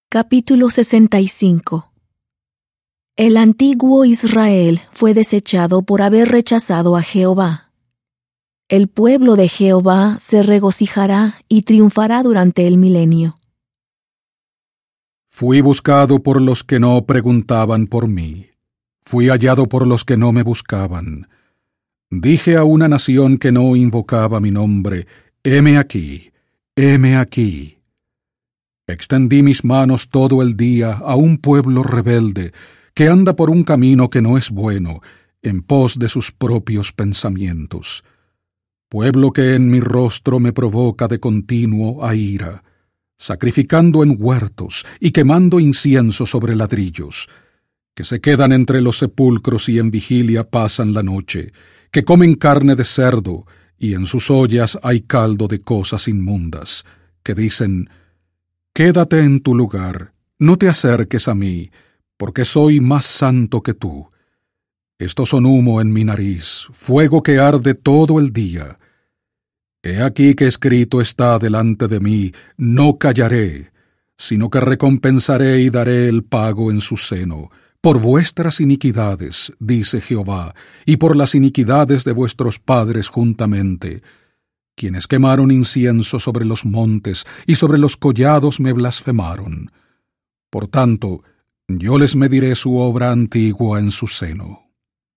Capítulo 65. El antiguo Israel fue desechado por haber rechazado a Jehová. El pueblo de Jehová se regocijará y triunfará durante el milenio. Fui buscado por los que no preguntaban por mí. Fui hallado por los que no me buscaban. Dije a una nación que no invocaba mi nombre, heme aquí, heme aquí. Extendí mis manos todo el día a un pueblo rebelde que anda por un camino que no es bueno, en pos de sus propios pensamientos. Pueblo que en mi rostro me provoca de continuo a ira, sacrificando en huertos y quemando incienso sobre ladrillos, que se quedan entre los sepulcros y en vigilia pasan la noche, que comen carne de cerdo y en sus ollas hay caldo de cosas inmundas, que dicen: quédate en tu lugar, no te acerques a mí, porque soy más santo que tú. Estos son humo en mi nariz, fuego que arde todo el día. He aquí que escrito está delante de mí, no callaré, sino que recompensaré y daré el pago en su seno, por vuestras iniquidades, dice Jehová, y por las iniquidades de vuestros padres juntamente, quienes quemaron incienso sobre los montes y sobre los collados me blasfemaron. Por tanto, yo les mediré su obra antigua en su seno.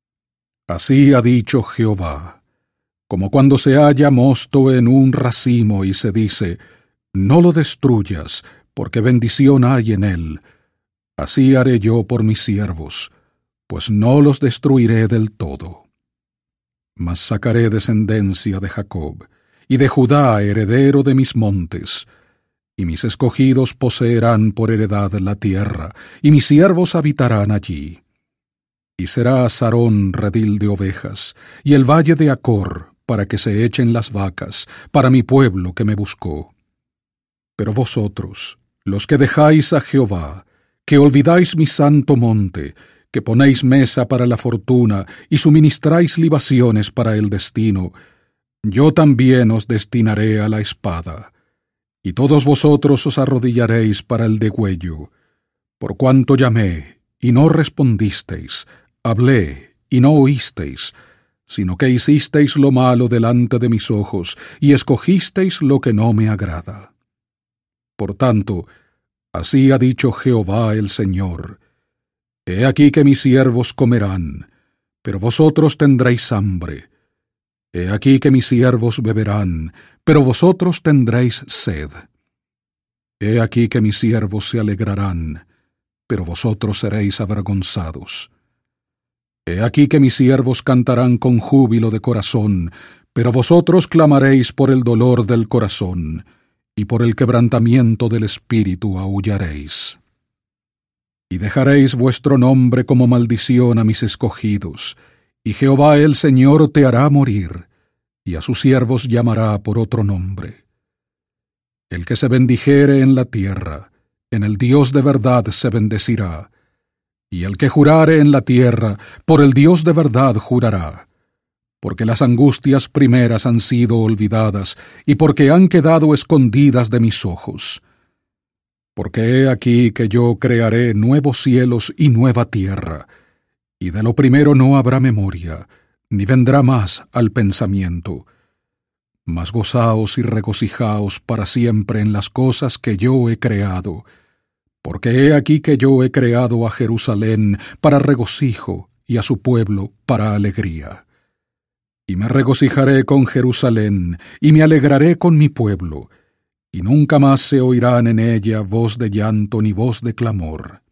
Así ha dicho Jehová, como cuando se halla mosto en un racimo y se dice: no lo destruyas, porque bendición hay en él. Así haré yo por mis siervos, pues no los destruiré del todo. Mas sacaré descendencia de Jacob, y de Judá heredero de mis montes, y mis escogidos poseerán por heredad la tierra, y mis siervos habitarán allí. Y será Sarón redil de ovejas, y el valle de Acor, para que se echen las vacas, para mi pueblo que me buscó. Pero vosotros, los que dejáis a Jehová, que olvidáis mi santo monte, que ponéis mesa para la fortuna, y suministráis libaciones para el destino, yo también os destinaré a la espada, y todos vosotros os arrodillaréis para el degüello. Por cuanto llamé, y no respondisteis, hablé, y no oísteis, sino que hicisteis lo malo delante de mis ojos, y escogisteis lo que no me agrada. Por tanto, así ha dicho Jehová el Señor: he aquí que mis siervos comerán, pero vosotros tendréis hambre. He aquí que mis siervos beberán, pero vosotros tendréis sed. He aquí que mis siervos se alegrarán, pero vosotros seréis avergonzados. He aquí que mis siervos cantarán con júbilo de corazón, pero vosotros clamaréis por el dolor del corazón, y por el quebrantamiento del espíritu aullaréis. Y dejaréis vuestro nombre como maldición a mis escogidos, y Jehová el Señor te hará morir, y a sus siervos llamará por otro nombre. El que se bendijere en la tierra, en el Dios de verdad se bendecirá, y el que jurare en la tierra, por el Dios de verdad jurará, porque las angustias primeras han sido olvidadas, y porque han quedado escondidas de mis ojos. Porque he aquí que yo crearé nuevos cielos y nueva tierra, y de lo primero no habrá memoria, ni vendrá más al pensamiento. Mas gozaos y regocijaos para siempre en las cosas que yo he creado, porque he aquí que yo he creado a Jerusalén para regocijo, y a su pueblo para alegría. Y me regocijaré con Jerusalén, y me alegraré con mi pueblo, y nunca más se oirán en ella voz de llanto ni voz de clamor.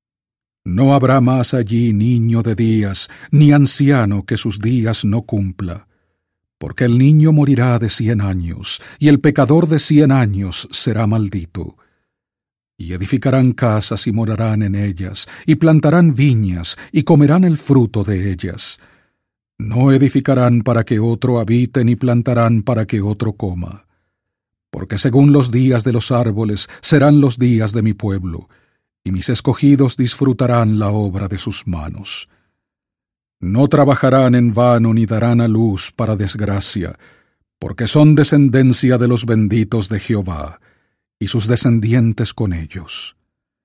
No habrá más allí niño de días, ni anciano que sus días no cumpla, porque el niño morirá de 100 años, y el pecador de 100 años será maldito. Y edificarán casas y morarán en ellas, y plantarán viñas, y comerán el fruto de ellas. No edificarán para que otro habite, ni plantarán para que otro coma. Porque según los días de los árboles serán los días de mi pueblo, y mis escogidos disfrutarán la obra de sus manos. No trabajarán en vano ni darán a luz para desgracia, porque son descendencia de los benditos de Jehová, y sus descendientes con ellos.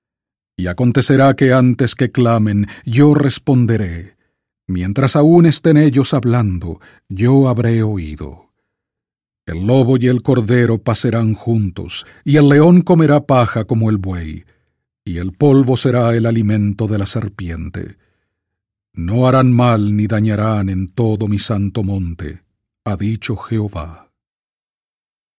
Y acontecerá que antes que clamen, yo responderé. Mientras aún estén ellos hablando, yo habré oído. El lobo y el cordero pasarán juntos, y el león comerá paja como el buey, y el polvo será el alimento de la serpiente. No harán mal ni dañarán en todo mi santo monte, ha dicho Jehová.